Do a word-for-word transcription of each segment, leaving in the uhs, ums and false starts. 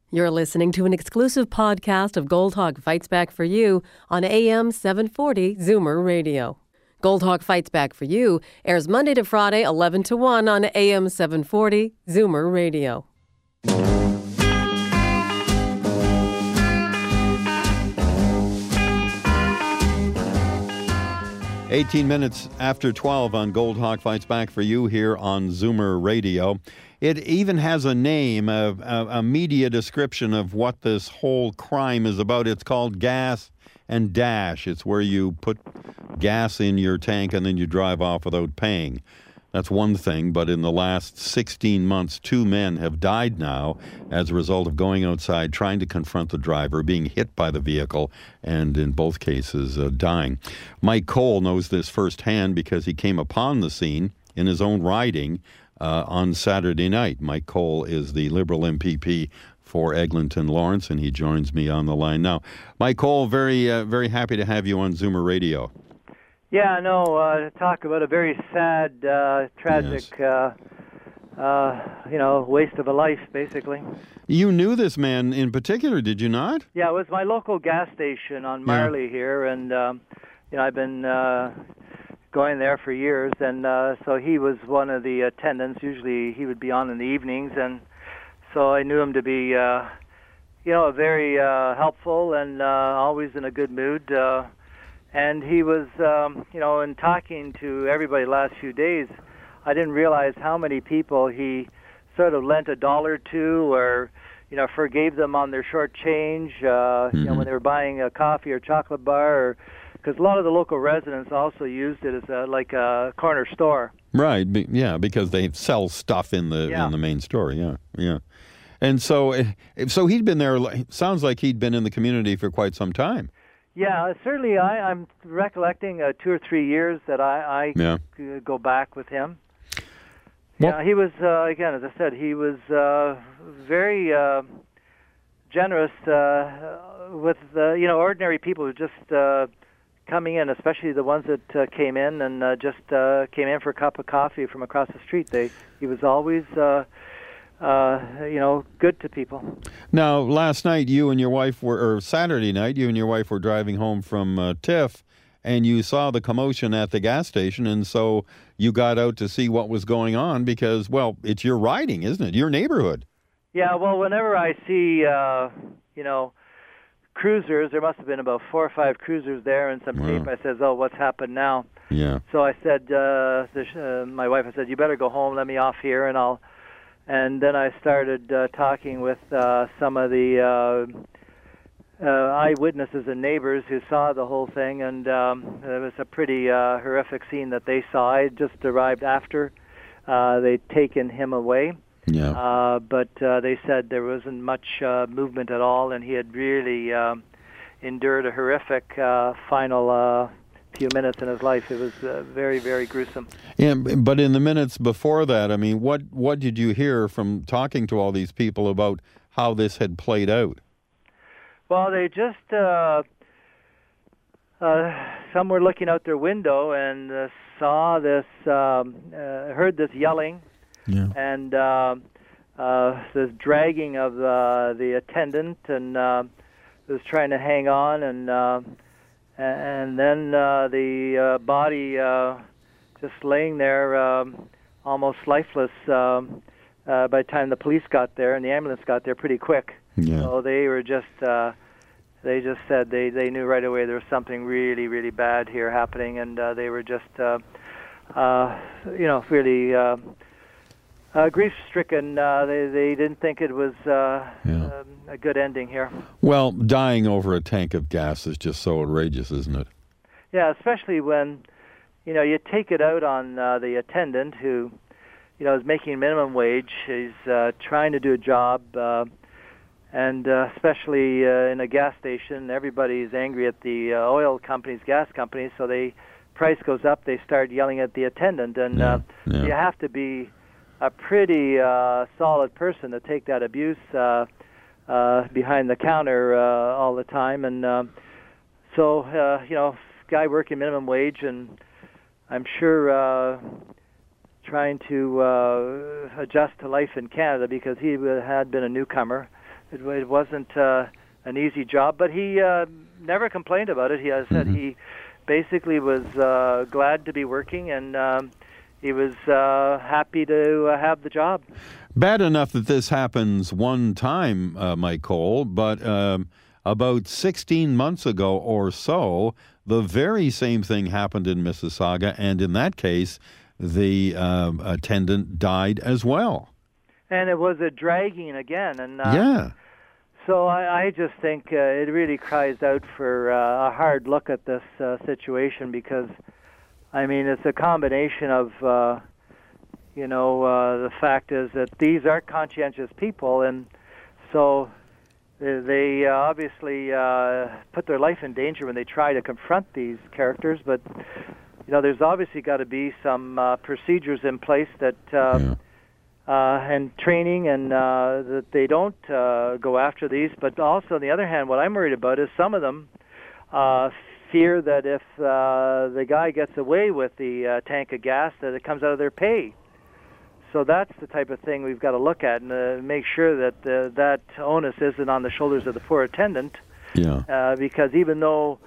You're listening to an exclusive podcast of Gold Hawk Fights Back for You on A M seven forty Zoomer Radio. Gold Hawk Fights Back for You airs Monday to Friday, eleven to one on A M seven forty Zoomer Radio. eighteen minutes after twelve on Gold Hawk Fights Back for You here on Zoomer Radio. It even has a name, a, a, a media description of what this whole crime is about. It's called Gas and Dash. It's where you put gas in your tank and then you drive off without paying. That's one thing, but in the last sixteen months, two men have died now as a result of going outside, trying to confront the driver, being hit by the vehicle, and in both cases, uh, dying. Mike Cole knows this firsthand because he came upon the scene in his own riding uh, on Saturday night. Mike Cole is the Liberal M P P for Eglinton Lawrence, and he joins me on the line now. Mike Cole, very, uh, very happy to have you on Zoomer Radio. Yeah, no, uh, talk about a very sad, uh, tragic, yes. uh, uh, you know, waste of a life, basically. You knew this man in particular, did you not? Yeah, it was my local gas station on Marley yeah. here, and, um, you know, I've been uh, going there for years, and uh, so he was one of the attendants. Usually he would be on in the evenings, and so I knew him to be, uh, you know, very uh, helpful and uh, always in a good mood. Uh, And he was, um, you know, in talking to everybody the last few days, I didn't realize how many people he sort of lent a dollar to or, you know, forgave them on their short change, uh, mm-hmm. you know, when they were buying a coffee or chocolate bar. Because a lot of the local residents also used it as a, like a corner store. Right, be, yeah, because they sell stuff in the yeah. in the main store, yeah, yeah. And so, so he'd been there, sounds like he'd been in the community for quite some time. Yeah, certainly I, I'm recollecting uh, two or three years that I, I yeah. go back with him. Well, yeah, he was, uh, again, as I said, he was uh, very uh, generous uh, with, uh, you know, ordinary people who just uh, coming in, especially the ones that uh, came in and uh, just uh, came in for a cup of coffee from across the street. They, he was always... Uh, Uh, you know, good to people. Now, last night you and your wife were, or Saturday night, you and your wife were driving home from uh, Tiff, and you saw the commotion at the gas station, and so you got out to see what was going on because, well, it's your riding, isn't it? Your neighborhood. Yeah, well, whenever I see, uh, you know, cruisers, there must have been about four or five cruisers there and some wow. tape, I says, oh, what's happened now? Yeah. So I said, uh, uh, my wife, I said, you better go home, let me off here, and I'll And then I started uh, talking with uh, some of the uh, uh, eyewitnesses and neighbors who saw the whole thing, and um, it was a pretty uh, horrific scene that they saw. I just arrived after uh, they'd taken him away, yeah. uh, but uh, they said there wasn't much uh, movement at all, and he had really um, endured a horrific uh, final uh few minutes in his life. It was uh, very, very gruesome. Yeah, but in the minutes before that, I mean, what what did you hear from talking to all these people about how this had played out? Well, they just, uh, uh, some were looking out their window and uh, saw this, um, uh, heard this yelling yeah. and uh, uh, this dragging of uh, the attendant, and uh, was trying to hang on, and uh, And then uh, the uh, body uh, just laying there um, almost lifeless um, uh, by the time the police got there and the ambulance got there pretty quick. Yeah. So they were just, uh, they just said they, they knew right away there was something really, really bad here happening, and uh, they were just, uh, uh, you know, really uh, uh, grief-stricken. Uh, they, they didn't think it was... Uh, yeah. um, a good ending here. Well, dying over a tank of gas is just so outrageous, isn't it? Yeah, especially when, you know, you take it out on uh, the attendant who, you know, is making minimum wage. He's uh, trying to do a job, uh, and uh, especially uh, in a gas station, everybody's angry at the uh, oil companies, gas companies, so the price goes up, they start yelling at the attendant, and yeah, uh, yeah. you have to be a pretty uh, solid person to take that abuse uh, Uh, behind the counter uh, all the time, and uh, so uh, you know, guy working minimum wage, and I'm sure uh, trying to uh, adjust to life in Canada because he had been a newcomer. it, it wasn't uh, an easy job, but he uh, never complained about it. He uh, said Mm-hmm. he basically was uh, glad to be working, and um, he was uh, happy to uh, have the job. Bad enough that this happens one time, uh, Mike Cole, but um, about sixteen months ago or so, the very same thing happened in Mississauga, and in that case, the um, attendant died as well. And it was a dragging again, and uh, Yeah. So I, I just think uh, it really cries out for uh, a hard look at this uh, situation, because, I mean, it's a combination of, uh, you know, uh, the fact is that these are conscientious people, and so they uh, obviously uh, put their life in danger when they try to confront these characters, but, you know, there's obviously got to be some uh, procedures in place that... Uh, Yeah. Uh, and training, and uh, that they don't uh, go after these. But also, on the other hand, what I'm worried about is some of them uh, fear that if uh, the guy gets away with the uh, tank of gas, that it comes out of their pay. So that's the type of thing we've got to look at, and uh, make sure that uh, that onus isn't on the shoulders of the poor attendant. Yeah. Uh, because even though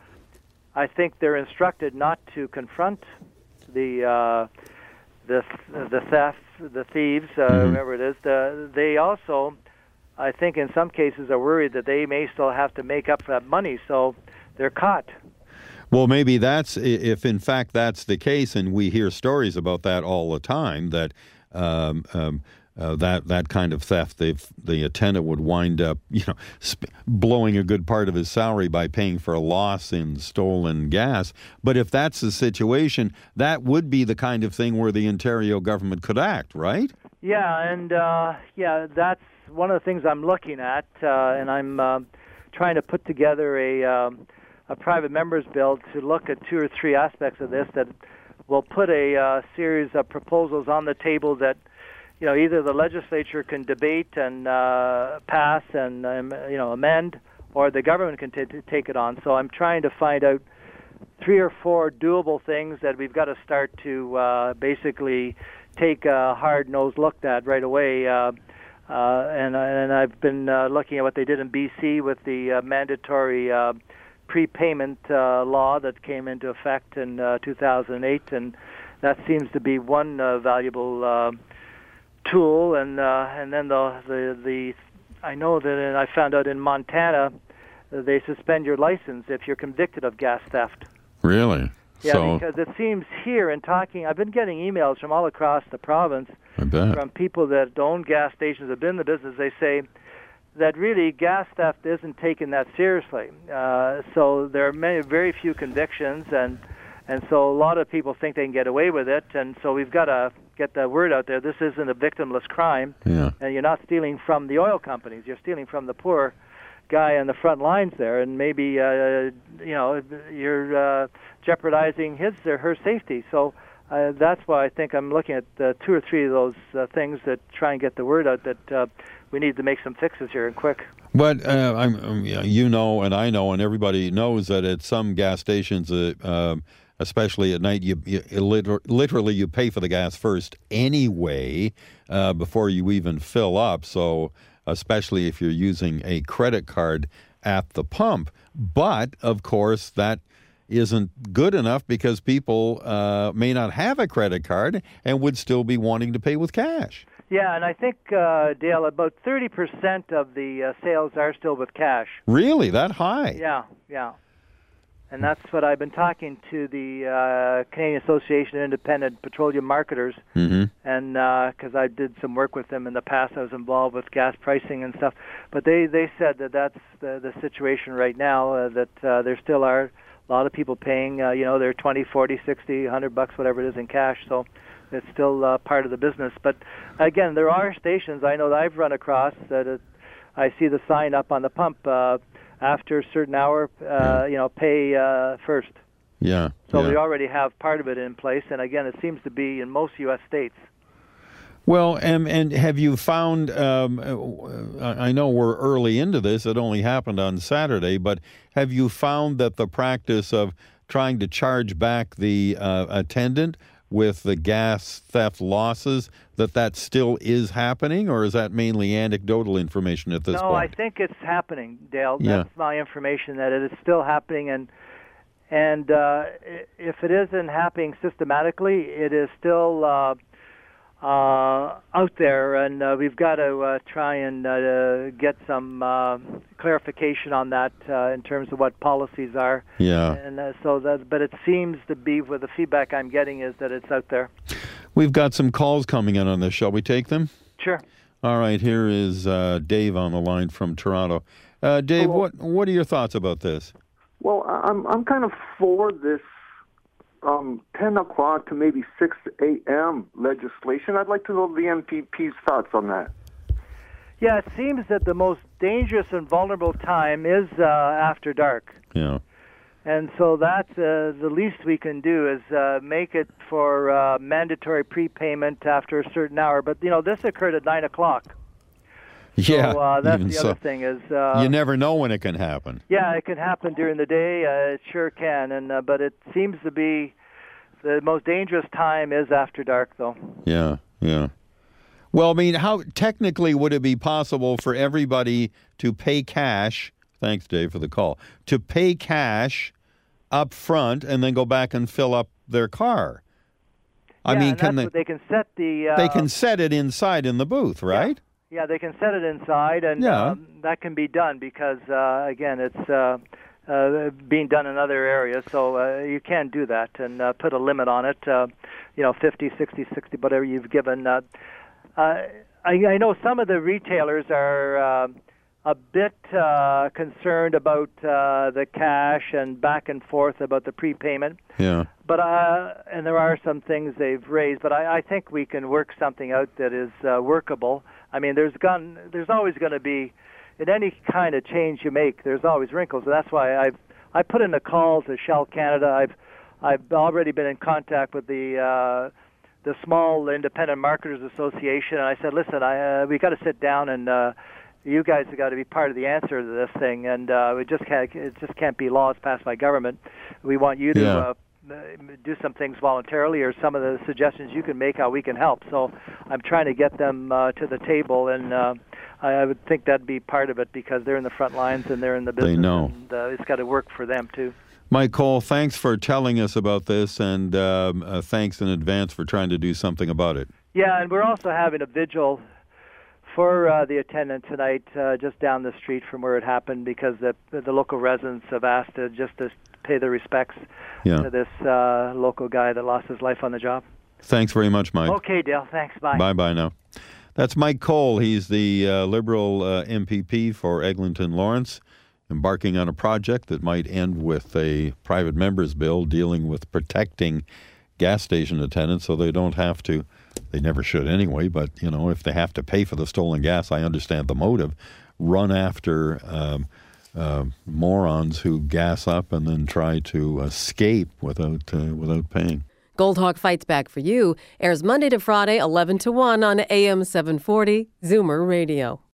I think they're instructed not to confront the uh, the the theft, the thieves, uh, Mm-hmm. whoever it is, the, they also, I think in some cases, are worried that they may still have to make up for that money, so they're caught. Well, maybe that's, if in fact that's the case, and we hear stories about that all the time, that um, um, uh, that that kind of theft, the the attendant would wind up, you know, sp- blowing a good part of his salary by paying for a loss in stolen gas. But if that's the situation, that would be the kind of thing where the Ontario government could act, right? Yeah, and uh, yeah, that's one of the things I'm looking at, uh, and I'm uh, trying to put together a um, a private members bill to look at two or three aspects of this that will put a uh, series of proposals on the table that, you know, either the legislature can debate and uh, pass and um, you know amend, or the government can t- t- take it on. So I'm trying to find out three or four doable things that we've got to start to uh, basically take a hard-nosed look at right away. Uh, uh, and and I've been uh, looking at what they did in B C with the uh, mandatory uh, prepayment uh, law that came into effect in uh, two thousand eight, and that seems to be one uh, valuable Uh, tool, and uh, and then the, the the I know that, and I found out in Montana, uh, they suspend your license if you're convicted of gas theft. Really? Yeah, So, because it seems here in talking, I've been getting emails from all across the province I bet. from people that own gas stations, have been in the business. They say that really gas theft isn't taken that seriously. Uh, so there are many, very few convictions, and and so a lot of people think they can get away with it, and so we've got to get the word out there. This isn't a victimless crime, Yeah. and you're not stealing from the oil companies. You're stealing from the poor guy on the front lines there, and maybe uh, you know you're uh, jeopardizing his or her safety. So uh, that's why I think I'm looking at uh, two or three of those uh, things that try and get the word out that uh, we need to make some fixes here and quick. But uh, I'm, um, you know, and I know, and everybody knows that at some gas stations, uh, um, especially at night, you, you liter- literally you pay for the gas first anyway uh, before you even fill up. So especially if you're using a credit card at the pump. But of course, that isn't good enough because people uh, may not have a credit card and would still be wanting to pay with cash. Yeah, and I think, uh, Dale, about thirty percent of the uh, sales are still with cash. Really? That high? Yeah, yeah. And that's what I've been talking to the uh, Canadian Association of Independent Petroleum Marketers, Mm-hmm. and because uh, I did some work with them in the past, I was involved with gas pricing and stuff. But they, they said that that's the, the situation right now, uh, that uh, there still are a lot of people paying, uh, you know, they're twenty, forty, sixty, one hundred bucks, whatever it is in cash. So it's still uh, part of the business. But again, there are stations I know that I've run across that it, I see the sign up on the pump, uh, after a certain hour, uh, you know, pay uh, first. Yeah. So yeah. we already have part of it in place, and again, it seems to be in most U S states. Well, and, and have you found, um, I know we're early into this, it only happened on Saturday, but have you found that the practice of trying to charge back the uh, attendant with the gas theft losses, that that still is happening, or is that mainly anecdotal information at this no, point? No, I think it's happening, Dale. Yeah. That's my information, that it is still happening, and and uh, if it isn't happening systematically, it is still uh, uh, out there, and uh, we've got to uh, try and uh, get some uh, clarification on that uh, in terms of what policies are. Yeah. And uh, so that, but it seems to be, with the feedback I'm getting, is that it's out there. We've got some calls coming in on this. Shall we take them? Sure. All right. Here is uh, Dave on the line from Toronto. Uh, Dave, Hello. what what are your thoughts about this? Well, I'm I'm kind of for this um, ten o'clock to maybe six a.m. legislation. I'd like to know the M P P's thoughts on that. Yeah, it seems that the most dangerous and vulnerable time is uh, after dark. Yeah. And so that's uh, the least we can do is uh, make it for uh, mandatory prepayment after a certain hour. But, you know, this occurred at nine o'clock. Yeah. So uh, that's even the so. other thing is... Uh, You never know when it can happen. Yeah, it can happen during the day. Uh, it sure can. And uh, But it seems to be the most dangerous time is after dark, though. Yeah, yeah. Well, I mean, how technically would it be possible for everybody to pay cash? Thanks, Dave, for the call. To pay cash up front and then go back and fill up their car. I yeah, mean, and can that's they? what they can set the... Uh, They can set it inside in the booth, right? Yeah, they can set it inside, and Yeah. um, that can be done because, uh, again, it's uh, uh, being done in other areas, so uh, you can do that and uh, put a limit on it, uh, you know, fifty, sixty, sixty, whatever you've given. Uh, uh, I, I know some of the retailers are uh, a bit uh, concerned about uh, the cash and back and forth about the prepayment. Yeah. But uh, and there are some things they've raised, but I, I think we can work something out that is uh, workable. I mean, there's gone, there's always going to be, in any kind of change you make, there's always wrinkles. And that's why I've I put in a call to Shell Canada. I've I've already been in contact with the uh, the Small Independent Marketers Association, and I said, listen, I uh, we got to sit down and. Uh, You guys have got to be part of the answer to this thing, and uh, we just can't. It just can't be laws passed by government. We want you to Yeah. uh, do some things voluntarily, or some of the suggestions you can make how we can help. So I'm trying to get them uh, to the table, and uh, I would think that'd be part of it because they're in the front lines and they're in the business. They know. And, uh, it's got to work for them too. Mike Cole, thanks for telling us about this, and um, uh, thanks in advance for trying to do something about it. Yeah, and we're also having a vigil for uh, the attendant tonight, uh, just down the street from where it happened, because the the local residents have asked to just to pay their respects Yeah. to this uh, local guy that lost his life on the job. Thanks very much, Mike. Okay, Dale. Thanks. Bye. Bye-bye now. That's Mike Cole. He's the uh, Liberal uh, M P P for Eglinton Lawrence, embarking on a project that might end with a private member's bill dealing with protecting gas station attendants so they don't have to. They never should anyway, but, you know, if they have to pay for the stolen gas, I understand the motive. Run after um, uh, morons who gas up and then try to escape without uh, without paying. Gold Hawk Fights Back for You airs Monday to Friday, eleven to one on A M seven forty Zoomer Radio.